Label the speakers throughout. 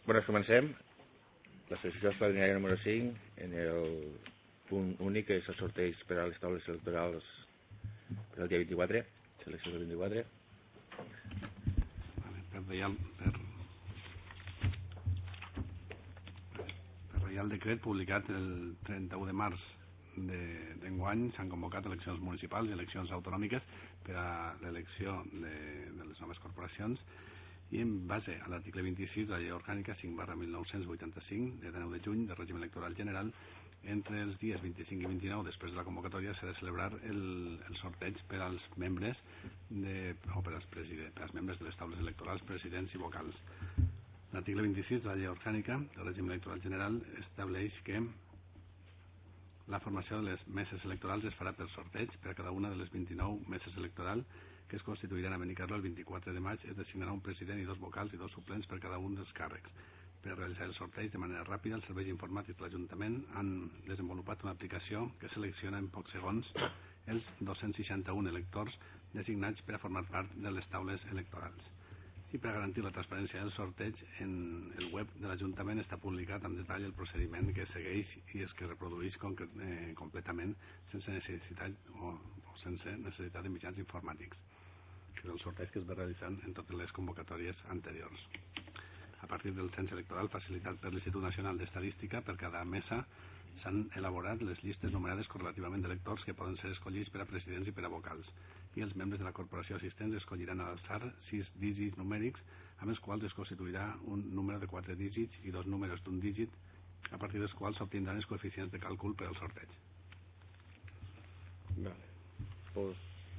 Speaker 1: Bueno, comencem. La sessió extraordinària número 5, en el punt únic, que és el sorteig per a les taules electorals per al dia 24, selecció del 24.
Speaker 2: Per Reial Decret publicat el 31 de març d'enguany s'han convocat eleccions municipals i eleccions autonòmiques per a l'elecció de les noves corporacions, i en base a l'article 26 de la Llei Orgànica 5/1985 de 9 de juny del règim electoral general, entre els dies 25 i 29 després de la convocatòria s'ha de celebrar el sorteig per als membres per als membres de les taules electorals, presidents i vocals. L'article 26 de la Llei Orgànica del règim electoral general estableix que la formació de les meses electorals es farà per sorteig per a cada una de les 29 meses electorals que es constituiran a Benicarló el 24 de maig. Es designarà un president i 2 vocals i 2 suplents per cada un dels càrrecs. Per realitzar el sorteig de manera ràpida, els serveis informàtics de l'Ajuntament han desenvolupat una aplicació que selecciona en pocs segons els 261 electors designats per a formar part de les taules electorals. I per a garantir la transparència del sorteig, en el web de l'Ajuntament està publicat en detall el procediment que segueix i es que reprodueix completament sense necessitat de mitjans informàtics, que és el sorteig que es va realitzant en totes les convocatòries anteriors. A partir del cens electoral facilitat per l'Institut Nacional d'Estadística, per cada mesa s'han elaborat les llistes numerades correlativament d'electors que poden ser escollits per a presidents i per a vocals, i els membres de la corporació assistents escolliran a l'alçar 6 dígits numèrics, amb els quals es constituirà un número de 4 dígits i 2 números d'un dígit, a partir dels quals s'obtindran els coeficients de càlcul per al sorteig.
Speaker 1: Vale. Pues...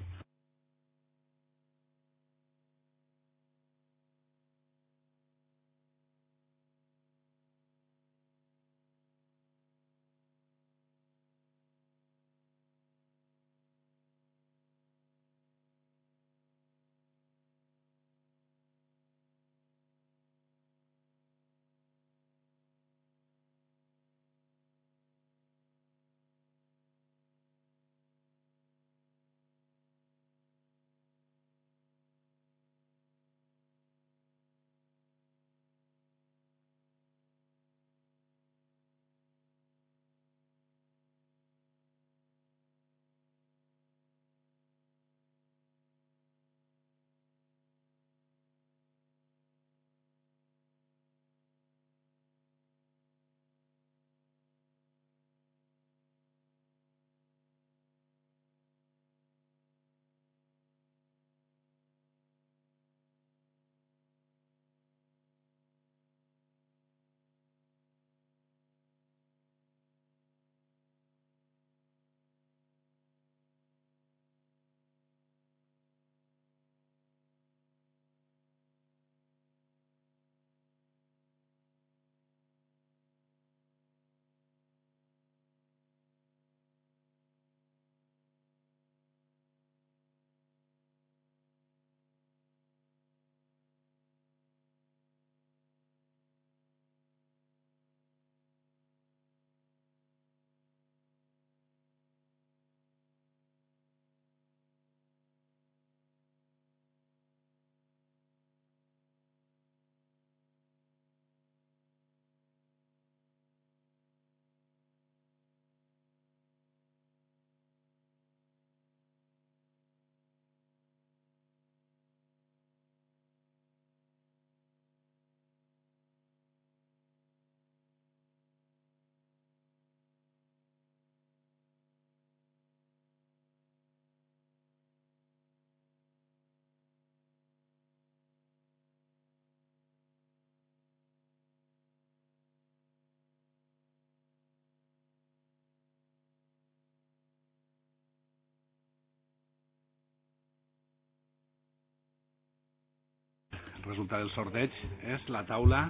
Speaker 2: El resultat del sorteig és la taula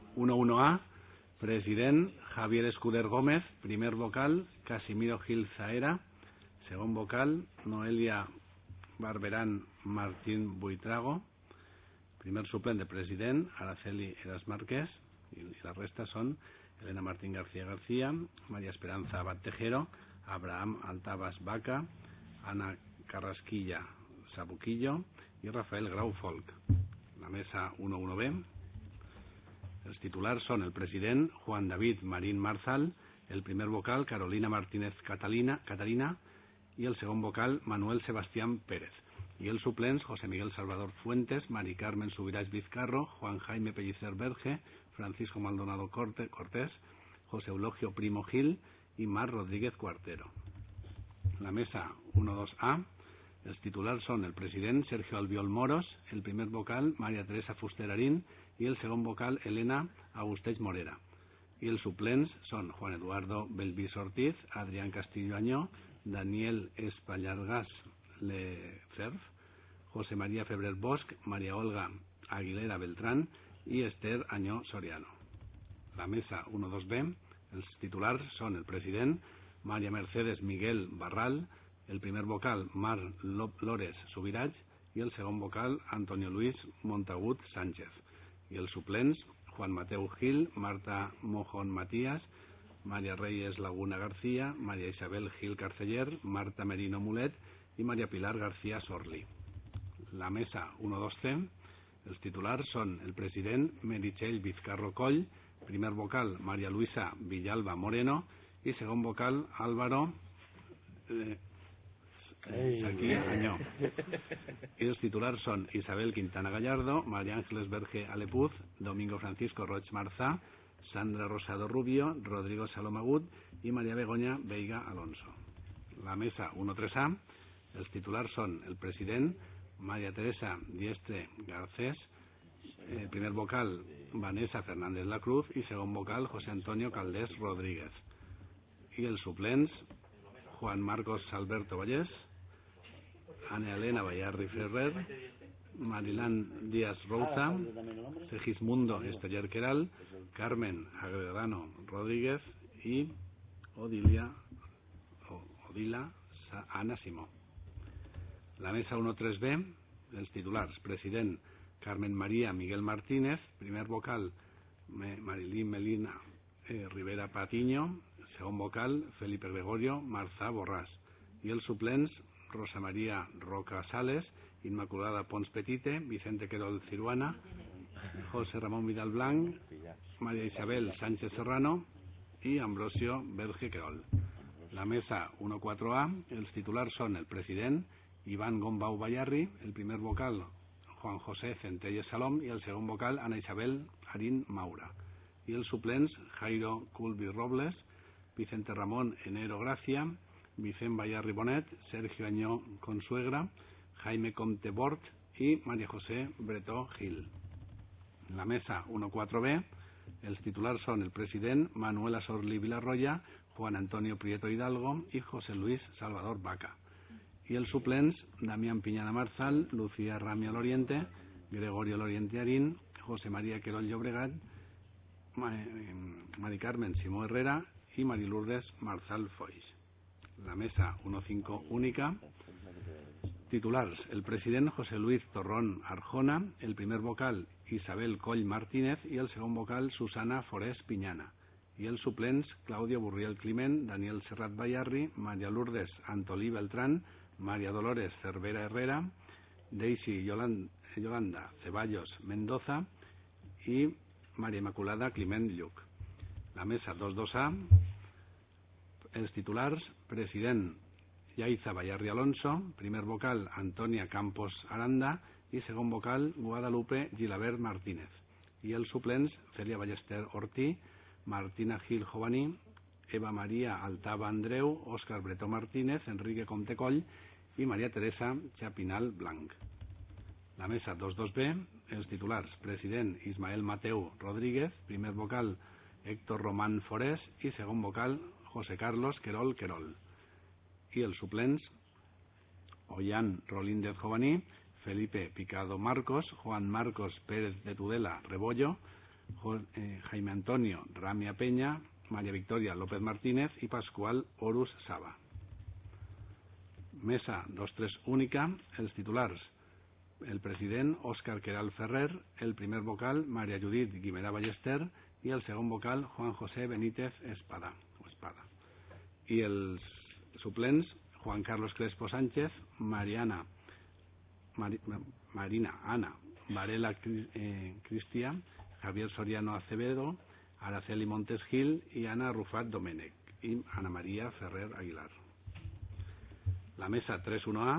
Speaker 2: 11A, president Javier Escuder Gómez, primer vocal Casimiro Gil Zahera, segon vocal Noelia Barberán Martín Buitrago, primer suplent de president Araceli Eras Márquez, i la resta són Elena Martín García García, María Esperanza Abad Tejero, Abraham Altabas Vaca, Ana Carrasquilla Sabuquillo i Rafael Grau Folk. La mesa 11B Els titulars són el president Juan David Marín Marzal, el primer vocal Carolina Martínez Catalina i el segon vocal Manuel Sebastián Pérez. I els suplents José Miguel Salvador Fuentes, Mari Carmen Subirats Vizcarro, Juan Jaime Pellicer Verge, Francisco Maldonado Cortés, José Eulogio Primo Gil i Mar Rodríguez Cuartero. La mesa 1-2A. Els titulars són el president Sergio Albiol Moros, el primer vocal María Teresa Fuster Arín i el segon vocal Elena Agusteix Morera. I els suplents són Juan Eduardo Belvis Ortiz, Adrián Castillo Añó, Daniel Espallargas Lecerf, José María Febrer Bosch, María Olga Aguilera Beltrán i Esther Añó Soriano. La mesa 1-2B. Els titulars són el president María Mercedes Miguel Barral, el primer vocal Mar Lores Subirats i el segon vocal Antonio Luis Montagut Sánchez. I els suplents Juan Mateu Gil, Marta Mojón Matías, María Reyes Laguna García, María Isabel Gil Carceller, Marta Merino Mulet i María Pilar García Sorli. La mesa 1-2C. Els titulars són el president Meritxell Vizcarro Coll, primer vocal María Luisa Villalba Moreno i segon vocal Álvaro Saquía Añó. I els titulars són Isabel Quintana Gallardo, María Ángeles Verge Alepuz, Domingo Francisco Roig Marzá, Sandra Rosado Rubio, Rodrigo Salomagut i María Begoña Veiga Alonso. La mesa 1-3A. Els titulars són el president María Teresa Diestre Garcés, primer vocal Vanessa Fernández La Cruz i segon vocal José Antonio Caldés Rodríguez. I els suplents Juan Marcos Alberto Vallés, Ana Elena Bayarri Ferrer, Marilán Díaz Rouza, Segismundo Esteller Queral, Carmen Agredano Rodríguez i Odila Ana Simó. La mesa 1-3B. Els titulars president Carmen María Miguel Martínez, primer vocal Marilín Melina Rivera Patiño, segon vocal Felipe Gregorio Marzá Borràs. I els suplents Rosa María Roca Sales, Inmaculada Pons Petite, Vicente Querol Ciruana, José Ramón Vidal Blanc, María Isabel Sánchez Serrano i Ambrosio Verge Querol. La mesa 1-4A. Els titulars són el president Iván Gombau Bayarri, el primer vocal Juan José Centelles Salom i el segon vocal Ana Isabel Arín Maura. I els suplents Jairo Culvi Robles, Vicente Ramón Enero Gracia, Vicent Bayarri Bonet, Sergio Añó Consuegra, Jaime Comte Bort i María José Bretó Gil. La mesa 1-4B. Els titulars són el president Manuel Asorli Vilarroya, Juan Antonio Prieto Hidalgo i José Luis Salvador Vaca. I els suplents Damián Piñana Marzal, Lucía Ramia Loriente, Gregorio Loriente Arín, José María Querol Llobregat, Mari Carmen Simó Herrera i Mari Lourdes Marzal Foix. La mesa 1-5 única. Titulars: el president José Luis Torrón Arjona, el primer vocal Isabel Coll Martínez i el segon vocal Susana Forés Piñana. I els suplents Claudio Burriel Climent, Daniel Serrat Bayarri, María Lourdes Antolí Beltrán, María Dolores Cervera Herrera, Daisy Yolanda Ceballos Mendoza i María Inmaculada Climent Lluc. La mesa 2-2A. Els titulars: president Yaiza Bayarri Alonso, primer vocal Antonia Campos Aranda i segon vocal Guadalupe Gilabert Martínez. I els suplents Celia Ballester Ortí, Martina Gil Jovaní, Eva María Altava Andreu, Òscar Bretó Martínez, Enrique Comte Coll i María Teresa Chapinal Blanc. La mesa 2-2B. Els titulars: president Ismael Mateu Rodríguez, primer vocal Héctor Román Forés i segon vocal José Carlos Querol Querol. I els suplents Ollán Rolíndez Jovaní, Felipe Picado Marcos, Juan Marcos Pérez de Tudela Rebollo, Jaime Antonio Ramia Peña, María Victoria López Martínez i Pascual Horus Saba. Mesa 2-3 única. Els titulars: el president Òscar Queral Ferrer, el primer vocal María Judit Guimerà Ballester i el segon vocal Juan José Benítez Espada. I els suplents Juan Carlos Crespo Sánchez, Marina Ana Varela Cristia, Javier Soriano Acevedo, Araceli Montes Gil i Anna Rufat Domènech i Ana Maria Ferrer Aguilar. La mesa 3-1A,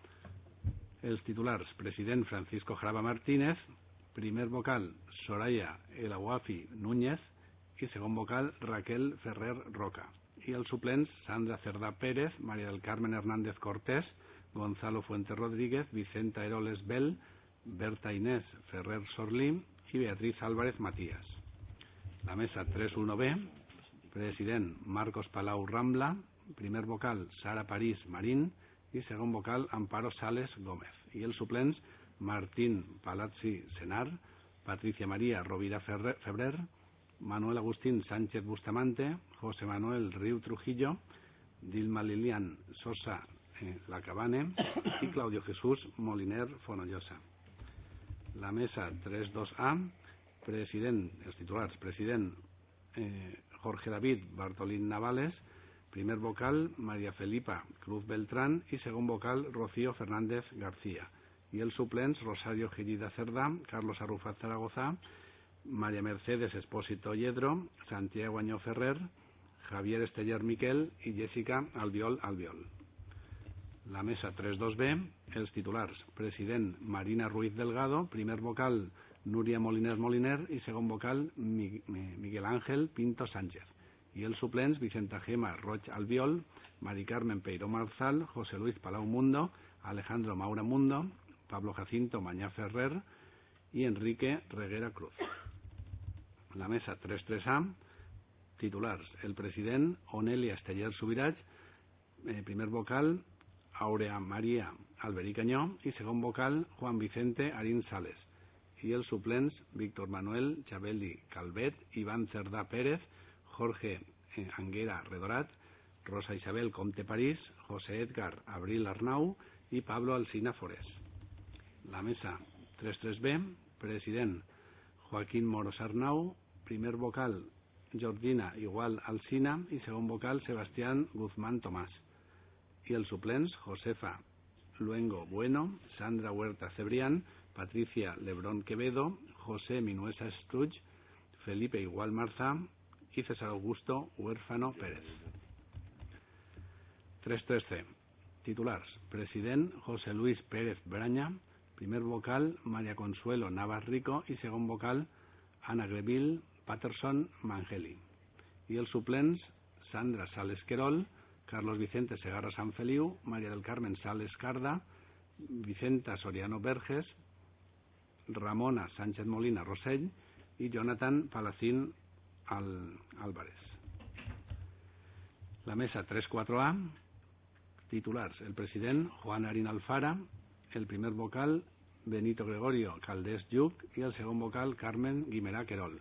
Speaker 2: els titulars: president Francisco Jaraba Martínez, primer vocal Soraya El Awafi Núñez i segon vocal Raquel Ferrer Roca. I els suplents: Sandra Cerdà Pérez, María del Carmen Hernández Cortés, Gonzalo Fuentes Rodríguez, Vicenta Eroles Bell, Berta Inés Ferrer Sorlí i Beatriz Álvarez Matías. La mesa 3-1B, president Marcos Palau Rambla, primer vocal Sara París Marín i segon vocal Amparo Sales Gómez. I els suplents: Martín Palazzi Senar, Patricia María Rovira Febrer, Manuel Agustín Sánchez Bustamante, José Manuel Riu Trujillo, Dilma Lilian Sosa Lacabane i Claudio Jesús Moliner Fonollosa. La mesa 3-2A, president, els titulars: president Jorge David Bartolín Navales, primer vocal María Felipa Cruz Beltrán i segon vocal Rocío Fernández García. I els suplents: Rosario Girida Cerdà, Carlos Arrufat Zaragoza, María Mercedes Espósito Lledro, Santiago Añó Ferrer, Javier Esteller Miquel i Jessica Albiol Albiol. La mesa 3-2B, els titulars: president Marina Ruiz Delgado, primer vocal Núria Moliner Moliner i segon vocal Miguel Ángel Pinto Sánchez. I els suplents: Vicenta Gema Roig Albiol, Mari Carmen Peiró Marzal, José Luis Palau Mundo, Alejandro Maura Mundo, Pablo Jacinto Mañá Ferrer i Enrique Reguera Cruz. La mesa 3-3A, titulars: el president Onelia Esteller Subirach, primer vocal Aurea María Alberí Cañó i segon vocal Juan Vicente Arín Sales. I els suplents: Víctor Manuel Chabeli Calvet, Iván Cerdà Pérez, Jorge Anguera Redorat, Rosa Isabel Comte París, José Edgar Abril Arnau i Pablo Alsina Forés. La mesa 3-3B, president Joaquín Moros Arnau, primer vocal Jordina Igual Alsina i segon vocal Sebastián Guzmán Tomás. I els suplents: Josefa Luengo Bueno, Sandra Huerta Cebrián, Patricia Lebrón Quevedo, José Minuesa Estruch, Felipe Igual Marzá y César Augusto Huérfano Pérez. 3-3C, titulars: president José Luis Pérez Braña, primer vocal María Consuelo Navas Rico i segon vocal Ana Greville Patterson Mangeli. I els suplents: Sandra Sales Querol, Carlos Vicente Segarra Sanfeliu, María del Carmen Sales Carda, Vicenta Soriano Verges, Ramona Sánchez Molina Rosell i Jonathan Palacín Álvarez. La mesa 3-4A, titulars: el president Juan Arín Alfara, el primer vocal Benito Gregorio Caldés Lluc i el segon vocal Carmen Guimerà Querol.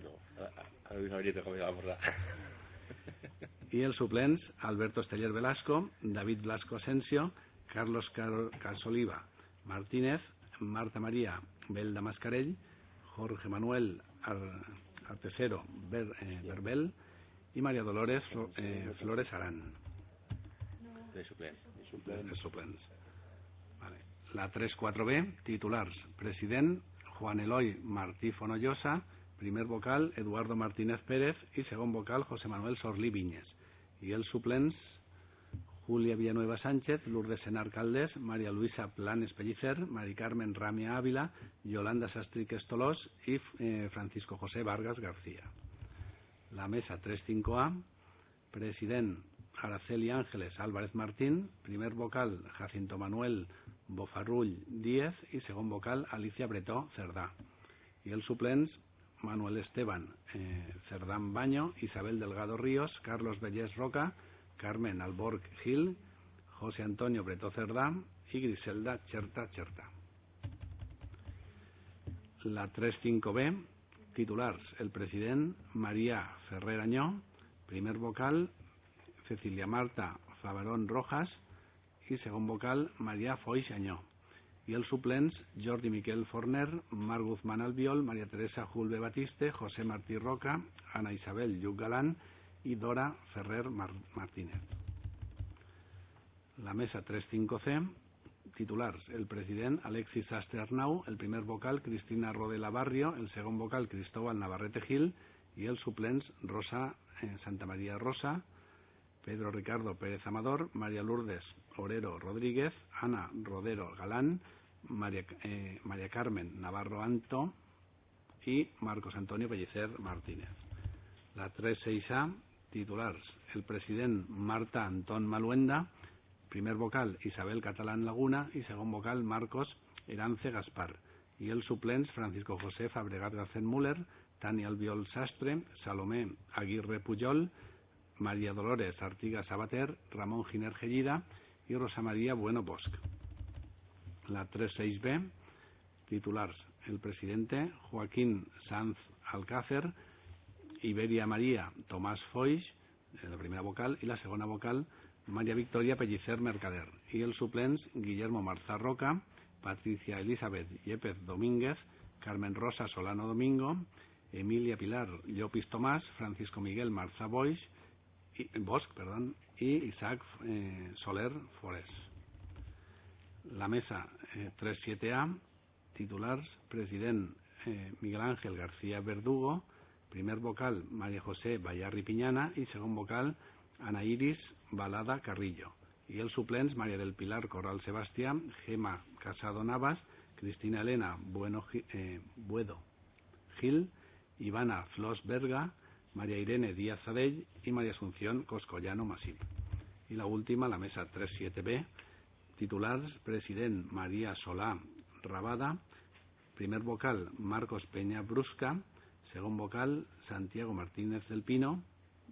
Speaker 2: I els suplents: Alberto Esteller Velasco, David Blasco Asensio, Carlos Casoliva Martínez, Marta María Belda Mascarell, Jorge Manuel Artesero Verbel i María Dolores Flores Arán.
Speaker 1: De suplents.
Speaker 2: Els suplents. Vale. La 3-4B, titulars: president Juan Eloy Martí Fonollosa, primer vocal Eduardo Martínez Pérez i segon vocal José Manuel Sorlí Viñes. I els suplents: Julia Villanueva Sánchez, Lourdes Senar Caldés, María Luisa Planes Pellicer, Mari Carmen Ramia Ávila, Yolanda Sastric Estolós i Francisco José Vargas García. La mesa 3-5A, president Araceli Ángeles Álvarez Martín, primer vocal Jacinto Manuel Bofarrull Díez i segon vocal Alicia Bretó Cerdà. I els suplents: Manuel Esteban Cerdán Baño, Isabel Delgado Ríos, Carlos Vellés Roca, Carmen Alborg Gil, José Antonio Bretó Cerdá y Griselda Cherta Cherta. La 3-5B, titulars: el president María Ferrer Añó, primer vocal Cecilia Marta Favarón Rojas i segon vocal María Foix Añó. I els suplents: Jordi Miquel Forner, Marc Guzmán Albiol, María Teresa Julve Batiste, José Martí Roca, Ana Isabel Lluc Galán i Dora Ferrer Martínez. La mesa 3-5C, Titulars: el president Alexis Sastre Arnau, el primer vocal Cristina Rodela Barrio, el segon vocal Cristóbal Navarrete Gil i els suplents Rosa Santamaría Rosa, Pedro Ricardo Pérez Amador, María Lourdes Orero Rodríguez, Ana Rodero Galán, María Carmen Navarro Anto y Marcos Antonio Pellicer Martínez. La 3-6A, titulars: el president Marta Antón Maluenda, primer vocal Isabel Catalán Laguna i segon vocal Marcos Erance Gaspar, i els suplents Francisco José Fabregat Garcet Müller, Tania Albiol Sastre, Salomé Aguirre Pujol, María Dolores Artigas Sabater, Ramón Giner Gellida y Rosa María Bueno Bosch. La 3-6B, titulars: el presidente Joaquín Sanz Alcácer, Iberia María Tomás Foix, la primera vocal, i la segona vocal María Victoria Pellicer Mercader, i els suplents Guillermo Marzá Roca, Patricia Elizabeth Yepez Domínguez, Carmen Rosa Solano Domingo, Emilia Pilar Llopis Tomás, Francisco Miguel Marzá Bosch y Isaac Soler Forés. La mesa 3-7A, titulars: president Miguel Ángel García Verdugo, primer vocal María José Bayarri Piñana i segon vocal Ana Iris Balada Carrillo, i els suplents María del Pilar Corral Sebastià, Gema Casado Navas, Cristina Elena Buedo Gil, Ivana Flos Berga, María Irene Díaz Zadell y María Asunción Coscollano Masip. Y la última, la mesa 3-7B, titulars: president María Solá Rabada, primer vocal Marcos Peña Brusca, segon vocal Santiago Martínez del Pino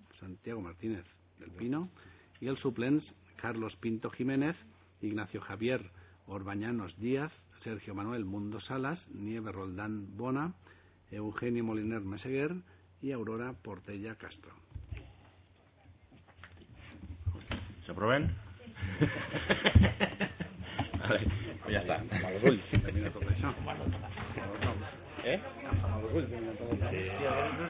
Speaker 2: y els suplents Carlos Pinto Jiménez, Ignacio Javier Orbañanos Díaz, Sergio Manuel Mundo Salas, Nieve Roldán Bona, Eugenio Moliner Meseguer y Aurora Portella Castro.
Speaker 1: ¿Se aprueben? Vale, pues ya está.
Speaker 2: Amb els ulls, termina tot això.
Speaker 1: ¿Eh?
Speaker 2: Amb els ulls, termina tot això.